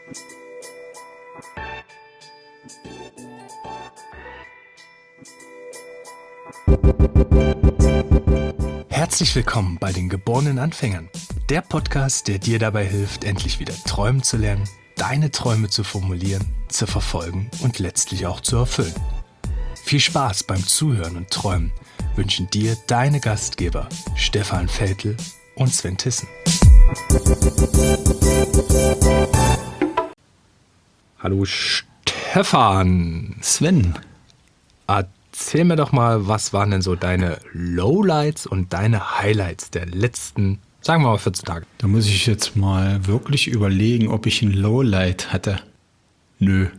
Herzlich willkommen bei den geborenen Anfängern. Der Podcast, der dir dabei hilft, endlich wieder träumen zu lernen, deine Träume zu formulieren, zu verfolgen und letztlich auch zu erfüllen. Viel Spaß beim Zuhören und Träumen wünschen dir deine Gastgeber Stefan Veltl und Sven Tissen. Hallo Stefan. Sven. Erzähl mir doch mal, was waren denn so deine Lowlights und deine Highlights der letzten, sagen wir mal, 14 Tage? Da muss ich jetzt mal wirklich überlegen, ob ich ein Lowlight hatte. Nö.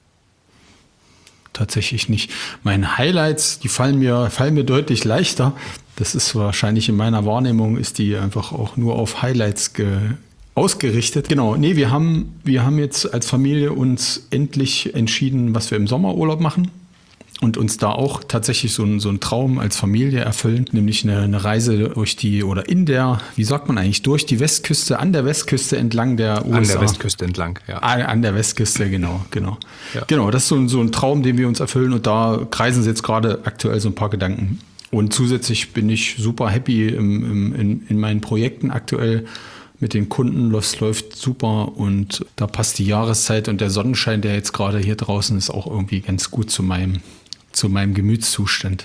Tatsächlich nicht. Meine Highlights, die fallen mir deutlich leichter. Das ist wahrscheinlich in meiner Wahrnehmung, ist die einfach auch nur auf Highlights ausgerichtet. Genau, nee, wir haben jetzt als Familie uns endlich entschieden, was wir im Sommerurlaub machen. Und uns da auch tatsächlich so einen Traum als Familie erfüllen, nämlich eine Reise durch die Westküste, an der Westküste entlang der USA. An der Westküste entlang, ja. An der Westküste, genau. Ja. Genau, das ist so ein Traum, den wir uns erfüllen und da kreisen jetzt gerade aktuell so ein paar Gedanken. Und zusätzlich bin ich super happy in meinen Projekten aktuell. Mit den Kunden läuft super und da passt die Jahreszeit und der Sonnenschein, der jetzt gerade hier draußen ist, auch irgendwie ganz gut zu meinem Gemütszustand.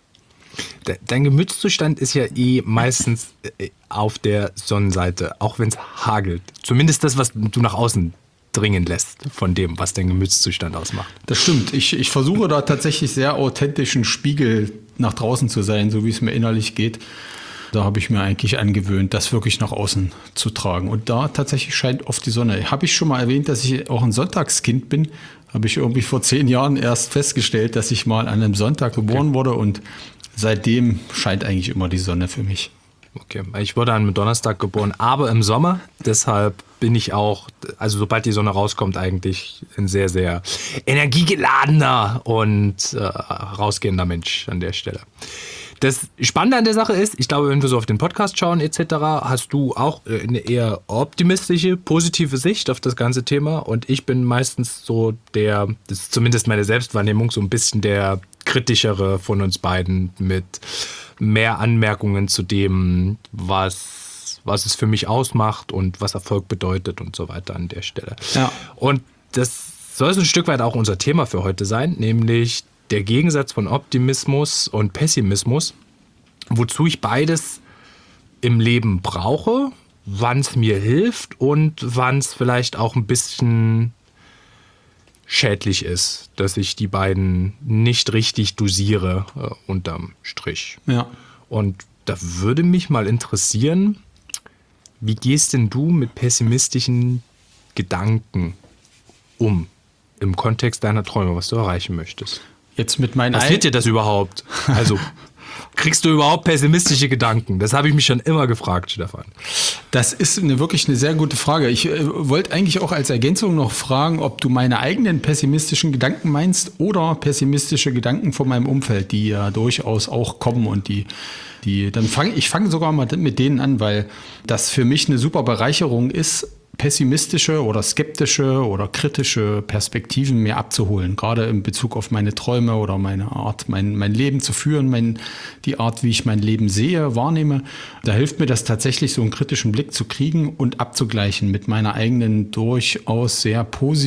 Dein Gemütszustand ist ja meistens auf der Sonnenseite, auch wenn es hagelt. Zumindest das, was du nach außen dringen lässt von dem, was dein Gemütszustand ausmacht. Das stimmt. Ich versuche da tatsächlich sehr authentischen Spiegel nach draußen zu sein, so wie es mir innerlich geht. Da habe ich mir eigentlich angewöhnt, das wirklich nach außen zu tragen. Und da tatsächlich scheint oft die Sonne. Habe ich schon mal erwähnt, dass ich auch ein Sonntagskind bin? Habe ich irgendwie vor 10 Jahren erst festgestellt, dass ich mal an einem Sonntag geboren wurde. Und seitdem scheint eigentlich immer die Sonne für mich. Okay, ich wurde an einem Donnerstag geboren, aber im Sommer. Deshalb bin ich auch, also sobald die Sonne rauskommt, eigentlich ein sehr, sehr energiegeladener und rausgehender Mensch an der Stelle. Das Spannende an der Sache ist, ich glaube, wenn wir so auf den Podcast schauen etc., hast du auch eine eher optimistische, positive Sicht auf das ganze Thema und ich bin meistens so das ist zumindest meine Selbstwahrnehmung, so ein bisschen der kritischere von uns beiden mit mehr Anmerkungen zu dem, was es für mich ausmacht und was Erfolg bedeutet und so weiter an der Stelle. Ja. Und das soll so ein Stück weit auch unser Thema für heute sein, nämlich der Gegensatz von Optimismus und Pessimismus, wozu ich beides im Leben brauche, wann es mir hilft und wann es vielleicht auch ein bisschen schädlich ist, dass ich die beiden nicht richtig dosiere unterm Strich. Ja. Und da würde mich mal interessieren, wie gehst denn du mit pessimistischen Gedanken um im Kontext deiner Träume, was du erreichen möchtest? Jetzt mit meinen Passiert dir das überhaupt? Also, kriegst du überhaupt pessimistische Gedanken? Das habe ich mich schon immer gefragt, Stefan. Das ist wirklich eine sehr gute Frage. Ich wollte eigentlich auch als Ergänzung noch fragen, ob du meine eigenen pessimistischen Gedanken meinst oder pessimistische Gedanken von meinem Umfeld, die ja durchaus auch kommen und ich fange sogar mal mit denen an, weil das für mich eine super Bereicherung ist, pessimistische oder skeptische oder kritische Perspektiven mir abzuholen, gerade in Bezug auf meine Träume oder meine Art, mein Leben zu führen, die Art, wie ich mein Leben sehe, wahrnehme. Da hilft mir das tatsächlich, so einen kritischen Blick zu kriegen und abzugleichen mit meiner eigenen durchaus sehr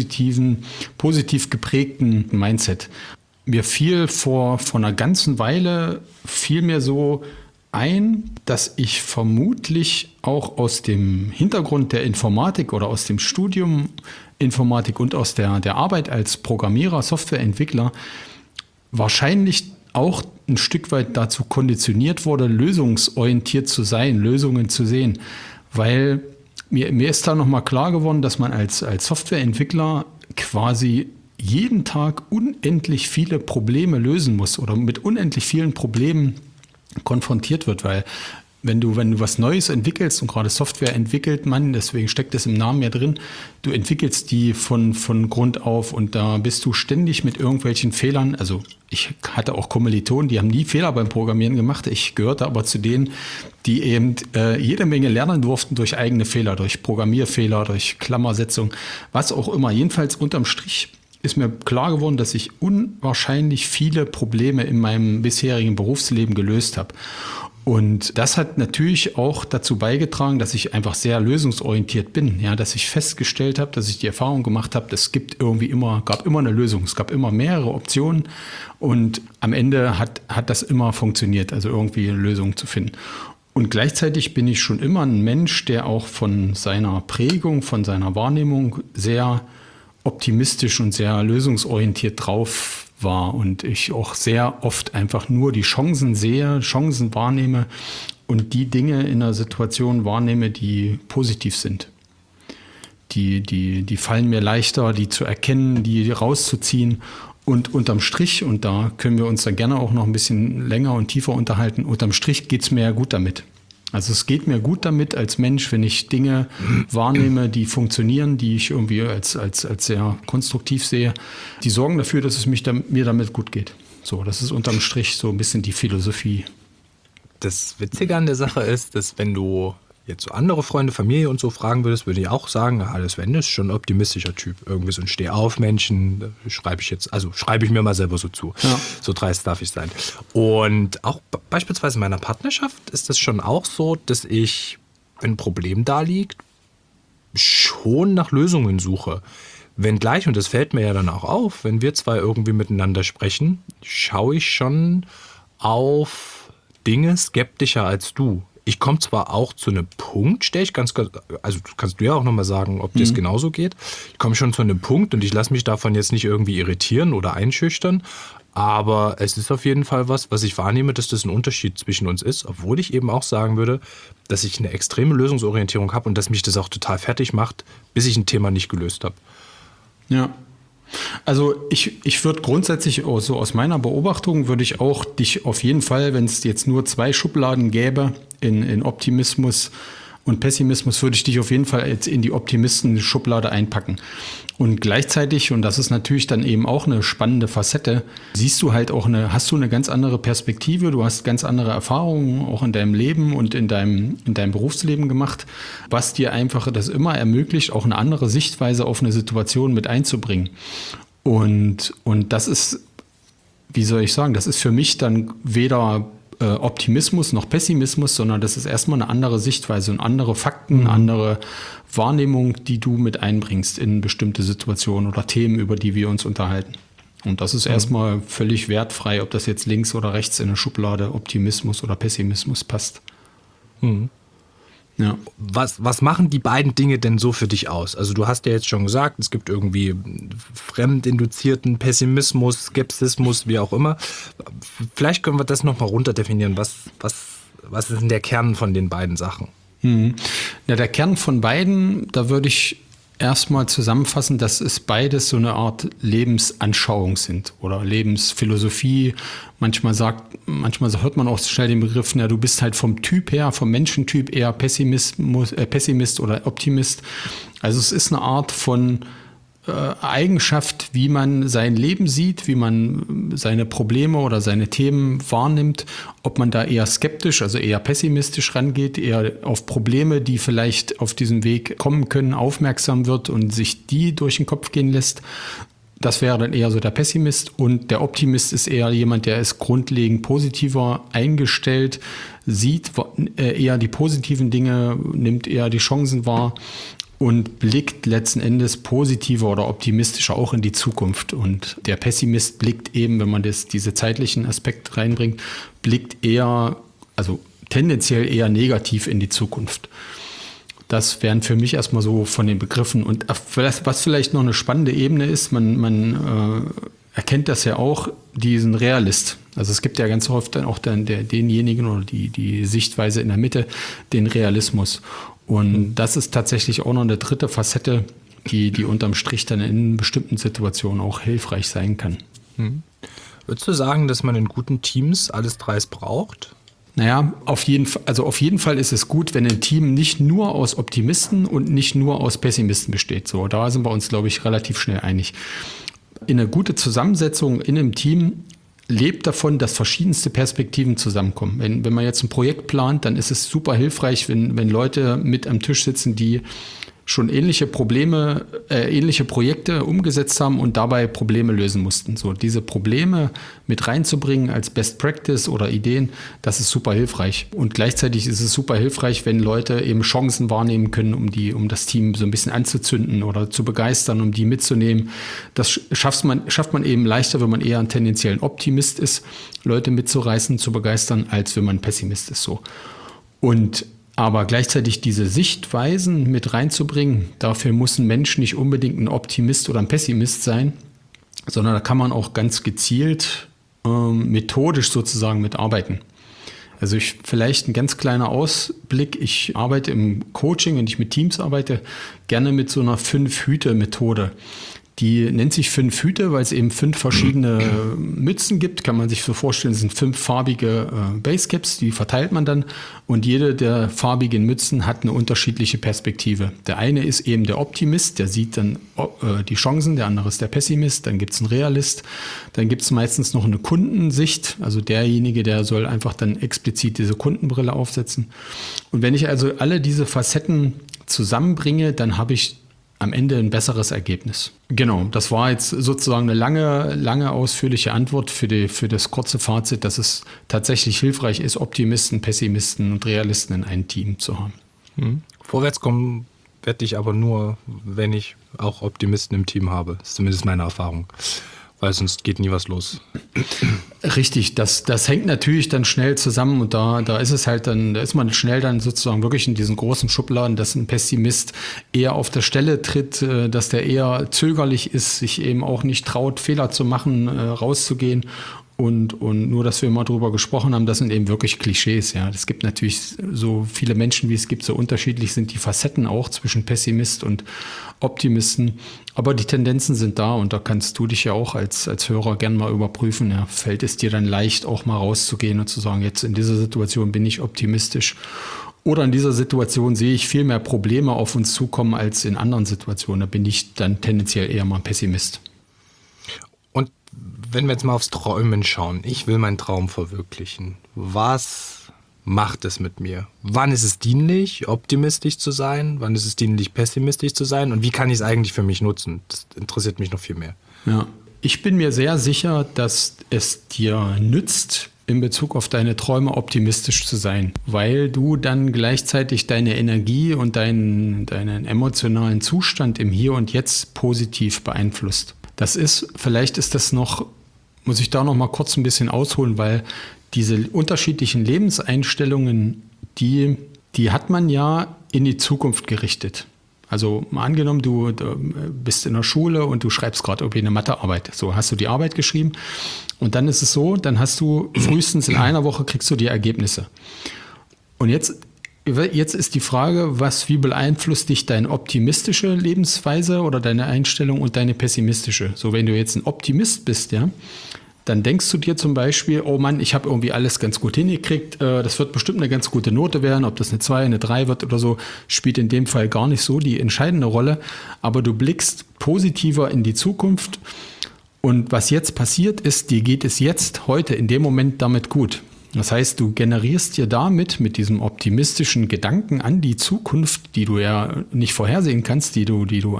positiv geprägten Mindset. Mir fiel vor einer ganzen Weile so ein, dass ich vermutlich auch aus dem Hintergrund der Informatik oder aus dem Studium Informatik und aus der Arbeit als Programmierer, Softwareentwickler wahrscheinlich auch ein Stück weit dazu konditioniert wurde, lösungsorientiert zu sein, Lösungen zu sehen. Weil mir ist da nochmal klar geworden, dass man als Softwareentwickler quasi jeden Tag unendlich viele Probleme lösen muss oder mit unendlich vielen Problemen konfrontiert wird, weil wenn du was Neues entwickelst, und gerade Software entwickelt man, deswegen steckt es im Namen ja drin, du entwickelst die von Grund auf und da bist du ständig mit irgendwelchen Fehlern, also ich hatte auch Kommilitonen, die haben nie Fehler beim Programmieren gemacht, ich gehörte aber zu denen, die eben jede Menge lernen durften durch eigene Fehler, durch Programmierfehler, durch Klammersetzung, was auch immer. Jedenfalls unterm Strich ist mir klar geworden, dass ich unwahrscheinlich viele Probleme in meinem bisherigen Berufsleben gelöst habe. Und das hat natürlich auch dazu beigetragen, dass ich einfach sehr lösungsorientiert bin. Ja, dass ich festgestellt habe, dass ich die Erfahrung gemacht habe, es gab immer eine Lösung. Es gab immer mehrere Optionen und am Ende hat das immer funktioniert, also irgendwie eine Lösung zu finden. Und gleichzeitig bin ich schon immer ein Mensch, der auch von seiner Prägung, von seiner Wahrnehmung sehr optimistisch und sehr lösungsorientiert drauf war und ich auch sehr oft einfach nur die Chancen sehe, Chancen wahrnehme und die Dinge in einer Situation wahrnehme, die positiv sind. Die fallen mir leichter, die zu erkennen, die rauszuziehen und unterm Strich, und da können wir uns dann gerne auch noch ein bisschen länger und tiefer unterhalten, unterm Strich geht es mir ja gut damit. Also es geht mir gut damit als Mensch, wenn ich Dinge wahrnehme, die funktionieren, die ich irgendwie als sehr konstruktiv sehe. Die sorgen dafür, dass es mir damit gut geht. So, das ist unterm Strich so ein bisschen die Philosophie. Das Witzige an der Sache ist, dass wenn du jetzt so andere Freunde, Familie und so fragen würdest, würde ich auch sagen, Sven ist schon ein optimistischer Typ. Irgendwie so ein Steh-auf-Menschen, schreibe ich mir mal selber so zu. Ja. So dreist darf ich sein. Und auch beispielsweise in meiner Partnerschaft ist das schon auch so, dass ich, wenn ein Problem da liegt, schon nach Lösungen suche. Wenngleich, und das fällt mir ja dann auch auf, wenn wir zwei irgendwie miteinander sprechen, schaue ich schon auf Dinge skeptischer als du. Ich komme zwar auch zu einem Punkt, also kannst du ja auch nochmal sagen, ob dir das genauso geht. Ich komme schon zu einem Punkt und ich lasse mich davon jetzt nicht irgendwie irritieren oder einschüchtern, aber es ist auf jeden Fall was ich wahrnehme, dass das ein Unterschied zwischen uns ist, obwohl ich eben auch sagen würde, dass ich eine extreme Lösungsorientierung habe und dass mich das auch total fertig macht, bis ich ein Thema nicht gelöst habe. Ja. Also ich würde grundsätzlich so aus meiner Beobachtung würde ich auch dich auf jeden Fall, wenn es jetzt nur 2 Schubladen gäbe in Optimismus und Pessimismus, würde ich dich auf jeden Fall jetzt in die Optimisten-Schublade einpacken. Und gleichzeitig, und das ist natürlich dann eben auch eine spannende Facette, hast du eine ganz andere Perspektive, du hast ganz andere Erfahrungen auch in deinem Leben und in deinem Berufsleben gemacht, was dir einfach das immer ermöglicht, auch eine andere Sichtweise auf eine Situation mit einzubringen. Und das ist, wie soll ich sagen, das ist für mich dann weder Optimismus noch Pessimismus, sondern das ist erstmal eine andere Sichtweise und andere Fakten, andere Wahrnehmung, die du mit einbringst in bestimmte Situationen oder Themen, über die wir uns unterhalten. Und das ist erstmal völlig wertfrei, ob das jetzt links oder rechts in eine Schublade Optimismus oder Pessimismus passt. Ja. Was machen die beiden Dinge denn so für dich aus? Also du hast ja jetzt schon gesagt, es gibt irgendwie fremdinduzierten Pessimismus, Skepsismus, wie auch immer. Vielleicht können wir das nochmal runterdefinieren. Was ist denn der Kern von den beiden Sachen? Ja, der Kern von beiden, da würde ich erstmal zusammenfassen, dass es beides so eine Art Lebensanschauung sind oder Lebensphilosophie. Manchmal hört man auch schnell den Begriff, du bist halt vom Typ her, vom Menschentyp eher Pessimist oder Optimist. Also es ist eine Art von Eigenschaft, wie man sein Leben sieht, wie man seine Probleme oder seine Themen wahrnimmt, ob man da eher skeptisch, also eher pessimistisch rangeht, eher auf Probleme, die vielleicht auf diesem Weg kommen können, aufmerksam wird und sich die durch den Kopf gehen lässt. Das wäre dann eher so der Pessimist, und der Optimist ist eher jemand, der ist grundlegend positiver eingestellt, sieht eher die positiven Dinge, nimmt eher die Chancen wahr und blickt letzten Endes positiver oder optimistischer auch in die Zukunft. Und der Pessimist blickt eben, wenn man diese zeitlichen Aspekt reinbringt, blickt eher, also tendenziell eher negativ in die Zukunft. Das wären für mich erstmal so von den Begriffen. Und was vielleicht noch eine spannende Ebene ist, man erkennt das ja auch, diesen Realist. Also es gibt ja ganz oft dann auch denjenigen oder die Sichtweise in der Mitte, den Realismus. Und das ist tatsächlich auch noch eine dritte Facette, die unterm Strich dann in bestimmten Situationen auch hilfreich sein kann. Würdest du sagen, dass man in guten Teams alles 3 braucht? Naja, auf jeden Fall ist es gut, wenn ein Team nicht nur aus Optimisten und nicht nur aus Pessimisten besteht. So, da sind wir uns, glaube ich, relativ schnell einig. Eine gute Zusammensetzung in einem Team lebt davon, dass verschiedenste Perspektiven zusammenkommen. Wenn man jetzt ein Projekt plant, dann ist es super hilfreich, wenn Leute mit am Tisch sitzen, die schon ähnliche Projekte umgesetzt haben und dabei Probleme lösen mussten. So, diese Probleme mit reinzubringen als Best Practice oder Ideen, das ist super hilfreich. Und gleichzeitig ist es super hilfreich, wenn Leute eben Chancen wahrnehmen können, um das Team so ein bisschen anzuzünden oder zu begeistern, um die mitzunehmen. Das schafft man eben leichter, wenn man eher ein tendenziell ein Optimist ist, Leute mitzureißen, zu begeistern, als wenn man ein Pessimist ist. So. Aber gleichzeitig diese Sichtweisen mit reinzubringen, dafür muss ein Mensch nicht unbedingt ein Optimist oder ein Pessimist sein, sondern da kann man auch ganz gezielt methodisch sozusagen mitarbeiten. Also vielleicht ein ganz kleiner Ausblick. Ich arbeite im Coaching, wenn ich mit Teams arbeite, gerne mit so einer 5-Hüte-Methode. Die nennt sich 5 Hüte, weil es eben 5 verschiedene Mützen gibt. Kann man sich so vorstellen, es sind 5 farbige Basecaps, die verteilt man dann. Und jede der farbigen Mützen hat eine unterschiedliche Perspektive. Der eine ist eben der Optimist, der sieht dann die Chancen, der andere ist der Pessimist, dann gibt es einen Realist, dann gibt es meistens noch eine Kundensicht, also derjenige, der soll einfach dann explizit diese Kundenbrille aufsetzen. Und wenn ich also alle diese Facetten zusammenbringe, dann habe ich am Ende ein besseres Ergebnis. Genau, das war jetzt sozusagen eine lange ausführliche Antwort für das kurze Fazit, dass es tatsächlich hilfreich ist, Optimisten, Pessimisten und Realisten in einem Team zu haben. Vorwärts kommen werde ich aber nur, wenn ich auch Optimisten im Team habe. Das ist zumindest meine Erfahrung. Weil sonst geht nie was los. Richtig, das hängt natürlich dann schnell zusammen und da ist es halt dann, da ist man schnell dann sozusagen wirklich in diesen großen Schubladen, dass ein Pessimist eher auf der Stelle tritt, dass der eher zögerlich ist, sich eben auch nicht traut, Fehler zu machen, rauszugehen. Und nur, dass wir mal drüber gesprochen haben, das sind eben wirklich Klischees. Ja, es gibt natürlich so viele Menschen, wie es gibt, so unterschiedlich sind die Facetten auch zwischen Pessimist und Optimisten. Aber die Tendenzen sind da und da kannst du dich ja auch als Hörer gern mal überprüfen. Ja, fällt es dir dann leicht, auch mal rauszugehen und zu sagen, jetzt in dieser Situation bin ich optimistisch. Oder in dieser Situation sehe ich viel mehr Probleme auf uns zukommen als in anderen Situationen. Da bin ich dann tendenziell eher mal ein Pessimist. Und wenn wir jetzt mal aufs Träumen schauen, ich will meinen Traum verwirklichen. Was macht es mit mir? Wann ist es dienlich, optimistisch zu sein? Wann ist es dienlich, pessimistisch zu sein? Und wie kann ich es eigentlich für mich nutzen? Das interessiert mich noch viel mehr. Ja, ich bin mir sehr sicher, dass es dir nützt, in Bezug auf deine Träume optimistisch zu sein, weil du dann gleichzeitig deine Energie und deinen emotionalen Zustand im Hier und Jetzt positiv beeinflusst. Vielleicht ist das noch, muss ich da noch mal kurz ein bisschen ausholen, weil diese unterschiedlichen Lebenseinstellungen, die hat man ja in die Zukunft gerichtet. Also mal angenommen, du bist in der Schule und du schreibst gerade irgendwie eine Mathearbeit. So hast du die Arbeit geschrieben und dann ist es so, dann hast du frühestens in einer Woche kriegst du die Ergebnisse. Und jetzt ist die Frage, wie beeinflusst dich deine optimistische Lebensweise oder deine Einstellung und deine pessimistische? So, wenn du jetzt ein Optimist bist, ja, dann denkst du dir zum Beispiel, oh Mann, ich habe irgendwie alles ganz gut hingekriegt, das wird bestimmt eine ganz gute Note werden, ob das eine 2, eine 3 wird oder so, spielt in dem Fall gar nicht so die entscheidende Rolle, aber du blickst positiver in die Zukunft und was jetzt passiert ist, dir geht es jetzt, heute, in dem Moment damit gut. Das heißt, du generierst dir mit diesem optimistischen Gedanken an die Zukunft, die du ja nicht vorhersehen kannst, die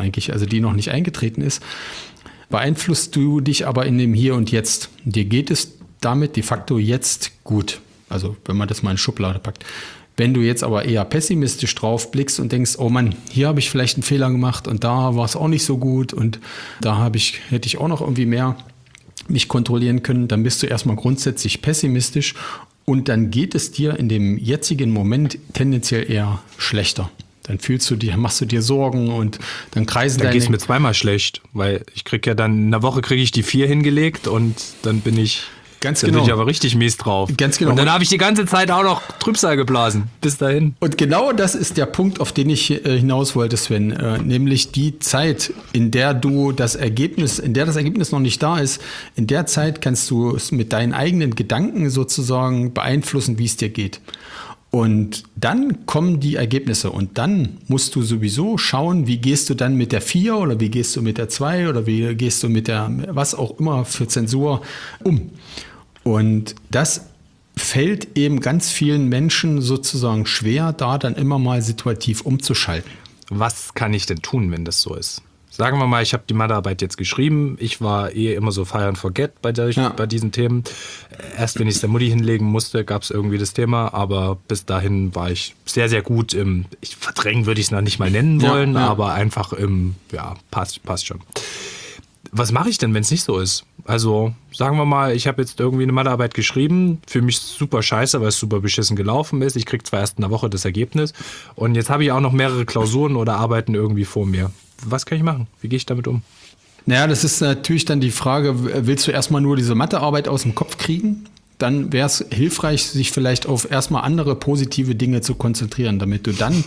noch nicht eingetreten ist, beeinflusst du dich aber in dem Hier und Jetzt. Dir geht es damit de facto jetzt gut. Also wenn man das mal in Schublade packt. Wenn du jetzt aber eher pessimistisch drauf blickst und denkst, oh Mann, hier habe ich vielleicht einen Fehler gemacht und da war es auch nicht so gut und da hätte ich auch noch irgendwie mehr mich kontrollieren können, dann bist du erstmal grundsätzlich pessimistisch und dann geht es dir in dem jetzigen Moment tendenziell eher schlechter. Dann machst du dir Sorgen und dann kreisen Dann geht es mir zweimal schlecht, weil ich kriege ja dann, in einer Woche kriege ich die 4 hingelegt und dann bin ich Ganz Dann genau. bin ich aber richtig mies drauf. Ganz genau. Und dann habe ich die ganze Zeit auch noch Trübsal geblasen. Bis dahin. Und genau das ist der Punkt, auf den ich hinaus wollte, Sven. Nämlich die Zeit, in der das Ergebnis noch nicht da ist, in der Zeit kannst du es mit deinen eigenen Gedanken sozusagen beeinflussen, wie es dir geht. Und dann kommen die Ergebnisse und dann musst du sowieso schauen, wie gehst du dann mit der 4 oder wie gehst du mit der 2 oder wie gehst du mit der was auch immer für Zensur um. Und das fällt eben ganz vielen Menschen sozusagen schwer, da dann immer mal situativ umzuschalten. Was kann ich denn tun, wenn das so ist? Sagen wir mal, ich habe die Mathearbeit jetzt geschrieben. Ich war immer so fire and forget bei diesen Themen. Erst wenn ich es der Mutti hinlegen musste, gab es irgendwie das Thema. Aber bis dahin war ich sehr, sehr gut im, verdrängen würde ich es noch nicht mal nennen wollen, aber einfach passt schon. Was mache ich denn, wenn es nicht so ist? Also sagen wir mal, ich habe jetzt irgendwie eine Mathearbeit geschrieben, für mich super scheiße, weil es super beschissen gelaufen ist. Ich kriege zwar erst in einer Woche das Ergebnis und jetzt habe ich auch noch mehrere Klausuren oder Arbeiten irgendwie vor mir. Was kann ich machen? Wie gehe ich damit um? Naja, das ist natürlich dann die Frage, willst du erstmal nur diese Mathearbeit aus dem Kopf kriegen? Dann wäre es hilfreich, sich vielleicht auf erstmal andere positive Dinge zu konzentrieren, damit du dann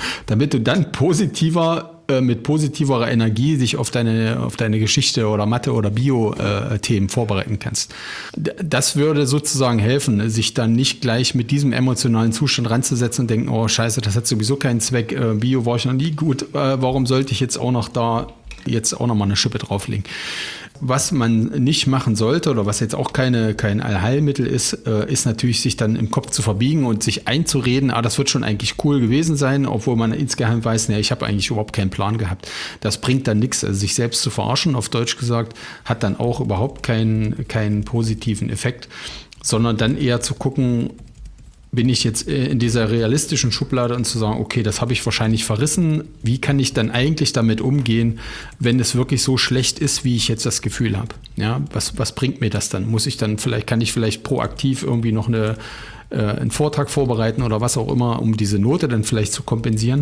mit positiverer Energie sich auf deine Geschichte oder Mathe oder Bio-Themen vorbereiten kannst. Das würde sozusagen helfen, sich dann nicht gleich mit diesem emotionalen Zustand ranzusetzen und denken, oh Scheiße, das hat sowieso keinen Zweck, Bio war ich noch nie gut, warum sollte ich jetzt auch noch mal eine Schippe drauflegen? Was man nicht machen sollte oder was jetzt auch kein Allheilmittel ist, ist natürlich sich dann im Kopf zu verbiegen und sich einzureden, das wird schon eigentlich cool gewesen sein, obwohl man insgeheim weiß, ich habe eigentlich überhaupt keinen Plan gehabt. Das bringt dann nichts. Also sich selbst zu verarschen, auf Deutsch gesagt, hat dann auch überhaupt keinen positiven Effekt, sondern dann eher zu gucken, bin ich jetzt in dieser realistischen Schublade und zu sagen, okay, das habe ich wahrscheinlich verrissen. Wie kann ich dann eigentlich damit umgehen, wenn es wirklich so schlecht ist, wie ich jetzt das Gefühl habe? Ja, was bringt mir das dann? Kann ich vielleicht proaktiv irgendwie noch einen Vortrag vorbereiten oder was auch immer, um diese Note dann vielleicht zu kompensieren?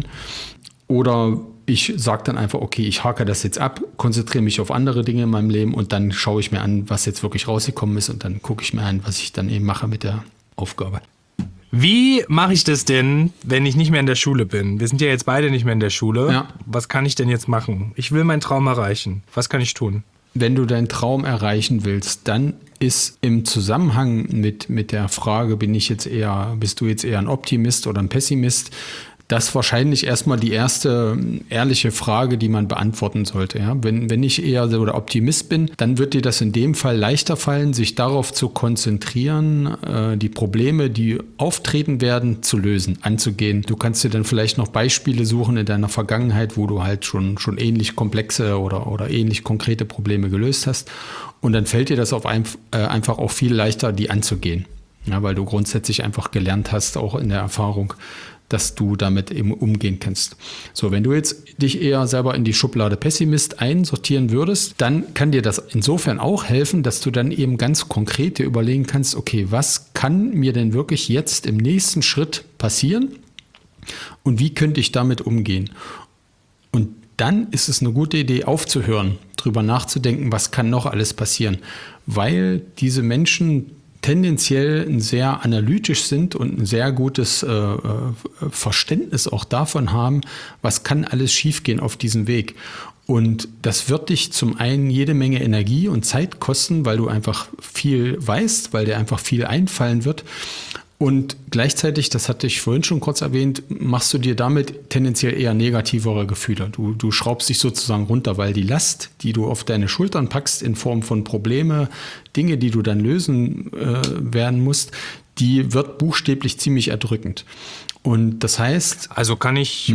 Oder ich sage dann einfach, okay, ich hake das jetzt ab, konzentriere mich auf andere Dinge in meinem Leben und dann schaue ich mir an, was jetzt wirklich rausgekommen ist und dann gucke ich mir an, was ich dann eben mache mit der Aufgabe. Wie mache ich das denn, wenn ich nicht mehr in der Schule bin? Wir sind ja jetzt beide nicht mehr in der Schule. Ja. Was kann ich denn jetzt machen? Ich will meinen Traum erreichen. Was kann ich tun? Wenn du deinen Traum erreichen willst, dann ist im Zusammenhang mit der Frage, bist du jetzt eher ein Optimist oder ein Pessimist, das wahrscheinlich erstmal die erste ehrliche Frage, die man beantworten sollte. Ja? Wenn ich eher so der Optimist bin, dann wird dir das in dem Fall leichter fallen, sich darauf zu konzentrieren, die Probleme, die auftreten werden, zu lösen, anzugehen. Du kannst dir dann vielleicht noch Beispiele suchen in deiner Vergangenheit, wo du halt schon ähnlich komplexe oder ähnlich konkrete Probleme gelöst hast. Und dann fällt dir das einfach auch viel leichter, die anzugehen. Ja, weil du grundsätzlich einfach gelernt hast, auch in der Erfahrung, dass du damit eben umgehen kannst. So, wenn du jetzt dich eher selber in die Schublade Pessimist einsortieren würdest, dann kann dir das insofern auch helfen, dass du dann eben ganz konkret dir überlegen kannst, okay, was kann mir denn wirklich jetzt im nächsten Schritt passieren und wie könnte ich damit umgehen? Und dann ist es eine gute Idee, aufzuhören, drüber nachzudenken, was kann noch alles passieren, weil diese Menschen tendenziell sehr analytisch sind und ein sehr gutes Verständnis auch davon haben, was kann alles schiefgehen auf diesem Weg. Und das wird dich zum einen jede Menge Energie und Zeit kosten, weil du einfach viel weißt, weil dir einfach viel einfallen wird. Und gleichzeitig, das hatte ich vorhin schon kurz erwähnt, machst du dir damit tendenziell eher negativere Gefühle. Du schraubst dich sozusagen runter, weil die Last, die du auf deine Schultern packst in Form von Probleme, Dinge, die du dann lösen werden musst, die wird buchstäblich ziemlich erdrückend. Und das heißt... Also kann ich,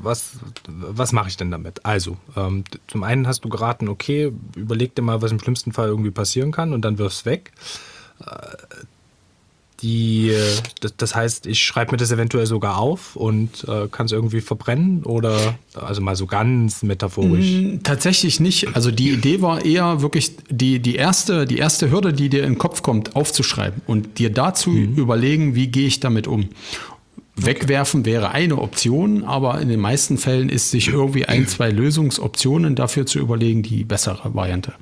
was mache ich denn damit? Also, zum einen hast du geraten, okay, überleg dir mal, was im schlimmsten Fall irgendwie passieren kann und dann wirf's weg. Das heißt, ich schreibe mir das eventuell sogar auf und kann es irgendwie verbrennen oder, also mal so ganz metaphorisch? Tatsächlich nicht. Also die Idee war eher wirklich die erste Hürde, die dir in den Kopf kommt, aufzuschreiben und dir dazu überlegen, wie gehe ich damit um. Wegwerfen wäre eine Option, aber in den meisten Fällen ist sich irgendwie 1, 2 Lösungsoptionen dafür zu überlegen, die bessere Variante.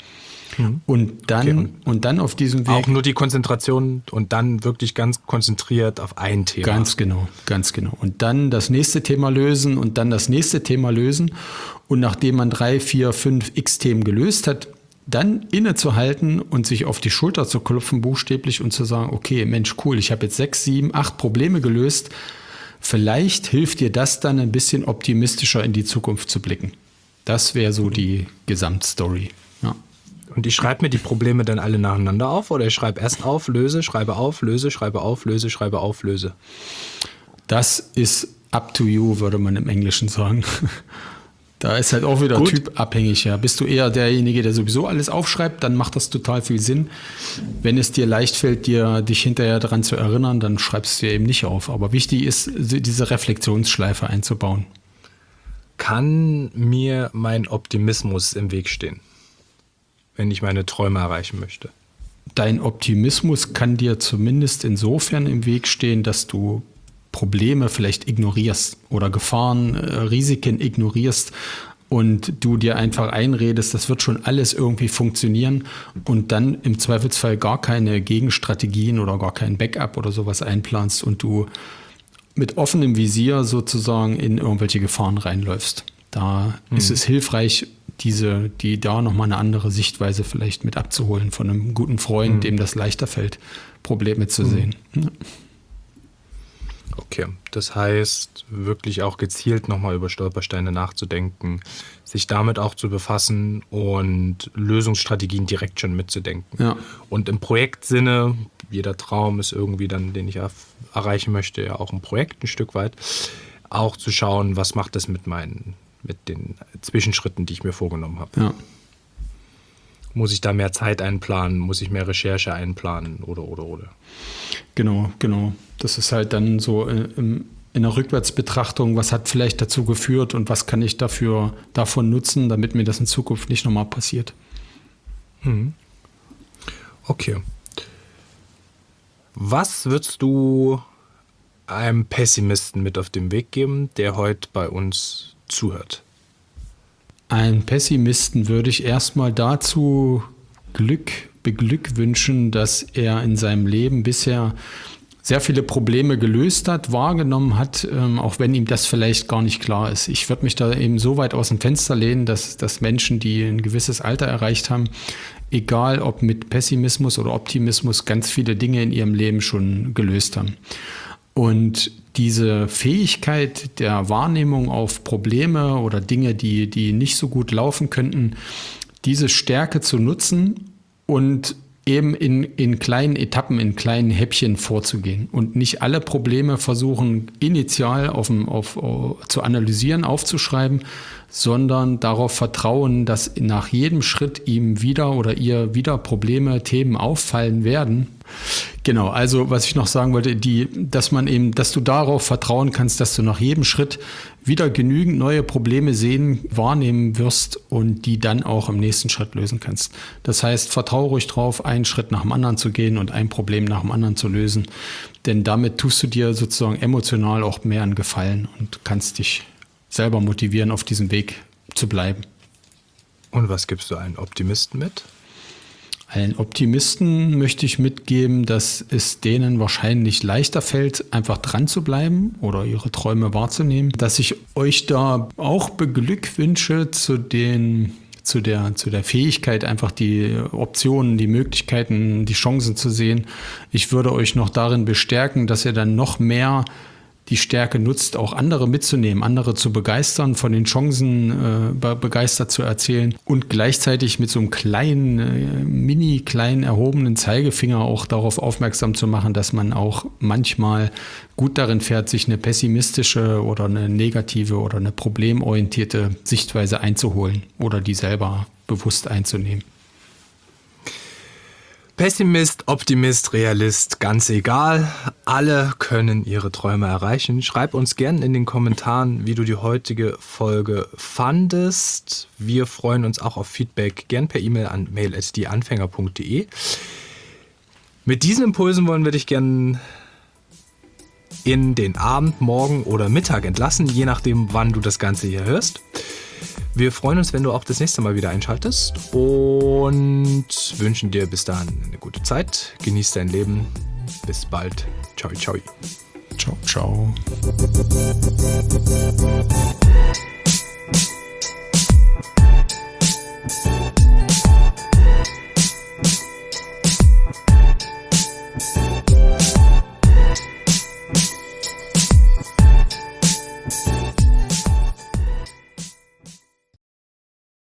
Und dann auf diesem Weg. Auch nur die Konzentration und dann wirklich ganz konzentriert auf ein Thema. Ganz genau. Und dann das nächste Thema lösen und dann das nächste Thema lösen. Und nachdem man 3, 4, 5 X-Themen gelöst hat, dann innezuhalten und sich auf die Schulter zu klopfen, buchstäblich, und zu sagen, okay, Mensch, cool, ich habe jetzt 6, 7, 8 Probleme gelöst. Vielleicht hilft dir das dann ein bisschen optimistischer in die Zukunft zu blicken. Das wäre so die Gesamtstory. Ja. Und ich schreibe mir die Probleme dann alle nacheinander auf oder ich schreibe erst auf, löse, schreibe auf, löse, schreibe auf, löse, schreibe auf, löse? Das ist up to you, würde man im Englischen sagen. Da ist halt auch wieder typabhängig. Ja. Bist du eher derjenige, der sowieso alles aufschreibt, dann macht das total viel Sinn. Wenn es dir leicht fällt, dich hinterher daran zu erinnern, dann schreibst du dir eben nicht auf. Aber wichtig ist, diese Reflexionsschleife einzubauen. Kann mir mein Optimismus im Weg stehen, wenn ich meine Träume erreichen möchte? Dein Optimismus kann dir zumindest insofern im Weg stehen, dass du Probleme vielleicht ignorierst oder Gefahren, Risiken ignorierst und du dir einfach einredest, das wird schon alles irgendwie funktionieren und dann im Zweifelsfall gar keine Gegenstrategien oder gar kein Backup oder sowas einplanst und du mit offenem Visier sozusagen in irgendwelche Gefahren reinläufst. Da ist es hilfreich, die da nochmal eine andere Sichtweise vielleicht mit abzuholen von einem guten Freund, dem das leichter fällt, Probleme zu sehen. Ja. Okay, das heißt, wirklich auch gezielt nochmal über Stolpersteine nachzudenken, sich damit auch zu befassen und Lösungsstrategien direkt schon mitzudenken. Ja. Und im Projektsinne, jeder Traum ist irgendwie dann, den ich erreichen möchte, ja auch ein Projekt ein Stück weit, auch zu schauen, was macht das mit den Zwischenschritten, die ich mir vorgenommen habe. Ja. Muss ich da mehr Zeit einplanen? Muss ich mehr Recherche einplanen? Oder. Genau. Das ist halt dann so in der Rückwärtsbetrachtung, was hat vielleicht dazu geführt und was kann ich davon nutzen, damit mir das in Zukunft nicht nochmal passiert. Okay. Was würdest du einem Pessimisten mit auf den Weg geben, der heute bei uns zuhört? Einen Pessimisten würde ich erstmal dazu beglückwünschen, dass er in seinem Leben bisher sehr viele Probleme gelöst hat, wahrgenommen hat, auch wenn ihm das vielleicht gar nicht klar ist. Ich würde mich da eben so weit aus dem Fenster lehnen, dass Menschen, die ein gewisses Alter erreicht haben, egal ob mit Pessimismus oder Optimismus, ganz viele Dinge in ihrem Leben schon gelöst haben. Und diese Fähigkeit der Wahrnehmung auf Probleme oder Dinge, die nicht so gut laufen könnten, diese Stärke zu nutzen und eben in kleinen Etappen, in kleinen Häppchen vorzugehen und nicht alle Probleme versuchen, initial zu analysieren, aufzuschreiben, sondern darauf vertrauen, dass nach jedem Schritt ihm wieder oder ihr wieder Probleme, Themen auffallen werden. Genau, also was ich noch sagen wollte, dass du darauf vertrauen kannst, dass du nach jedem Schritt wieder genügend neue Probleme wahrnehmen wirst und die dann auch im nächsten Schritt lösen kannst. Das heißt, vertraue ruhig drauf, einen Schritt nach dem anderen zu gehen und ein Problem nach dem anderen zu lösen, denn damit tust du dir sozusagen emotional auch mehr einen Gefallen und kannst dich selber motivieren, auf diesem Weg zu bleiben. Und was gibst du allen Optimisten mit? Allen Optimisten möchte ich mitgeben, dass es denen wahrscheinlich leichter fällt, einfach dran zu bleiben oder ihre Träume wahrzunehmen. Dass ich euch da auch beglückwünsche zu der Fähigkeit, einfach die Optionen, die Möglichkeiten, die Chancen zu sehen. Ich würde euch noch darin bestärken, dass ihr dann noch mehr die Stärke nutzt, auch andere mitzunehmen, andere zu begeistern, von den Chancen begeistert zu erzählen und gleichzeitig mit so einem kleinen erhobenen Zeigefinger auch darauf aufmerksam zu machen, dass man auch manchmal gut darin fährt, sich eine pessimistische oder eine negative oder eine problemorientierte Sichtweise einzuholen oder die selber bewusst einzunehmen. Pessimist, Optimist, Realist, ganz egal. Alle können ihre Träume erreichen. Schreib uns gerne in den Kommentaren, wie du die heutige Folge fandest. Wir freuen uns auch auf Feedback, gern per E-Mail an mail@dieanfänger.de. Mit diesen Impulsen wollen wir dich gern in den Abend, Morgen oder Mittag entlassen, je nachdem, wann du das Ganze hier hörst. Wir freuen uns, wenn du auch das nächste Mal wieder einschaltest und wünschen dir bis dahin eine gute Zeit. Genieß dein Leben. Bis bald. Ciao, ciao. Ciao, ciao.